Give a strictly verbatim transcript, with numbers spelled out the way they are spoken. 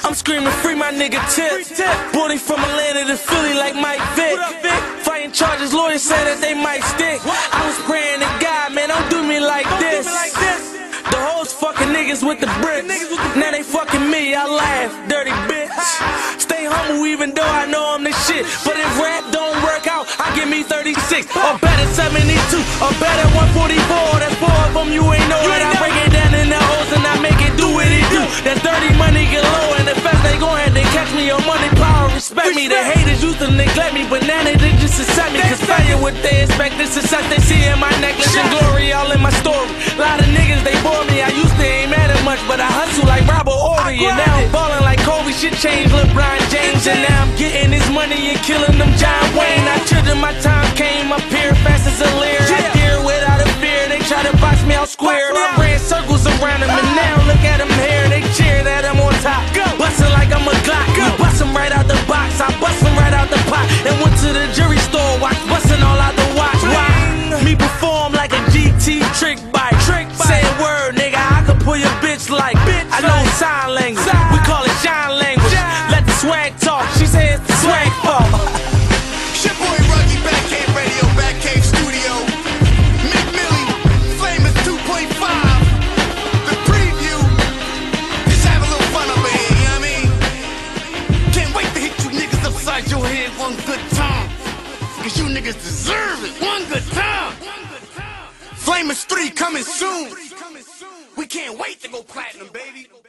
I'm screaming free my nigga Tip. Boy from Atlanta to Philly like Mike Vick. Fighting charges, lawyers say that they might stick. I was praying to God, man, don't do me like this. The hoes fucking niggas with the bricks. Now they fucking me, I laugh, dirty bitch. Stay humble even though I know I'm the shit. But if rap don't work out, I give me thirty-six. Or better seventy-two, or better one forty-four. That's four of them you ain't know it. I break it down in the hoes and I make it do what it do. That's dirty money galore, and the feds they gon' have to catch me on money, power, respect me. The haters used to neglect me, but now they just accept me. Cause failure what they expect, the success they see in my necklace and glory all in my story. A lot of niggas they bore me, I used to ain't mad at much, but I hustle like Robert Ory. And now I'm ballin' like Kobe, shit changed LeBron James. And now I'm getting this money and killing them John Wayne. I children, my time came up here fast as a leer. I dare without a fear, they try to box me out square. I ran circles around them and now look at them here, they cheer that I'm on top. Bustin' like I'm a Glock, we bust them right out the box. I bust them right out the pot and went to the jury store, watch bustin' all out the watch. Why? Me perform like a G T trick bike. Say a word, nigga, I could pull your bitch like I know sign language, we call it shine language. Let the swag talk, she says the swag fault. Shit boy Ruggy, Batcave Radio, Batcave Studio. McMillie, Famous two point five. The preview. Just have a little fun over here, you know what I mean? Can't wait to hit you niggas upside your head one good time. Cause you niggas deserve it, one good time. Famous three coming soon. We can't wait to go platinum, baby.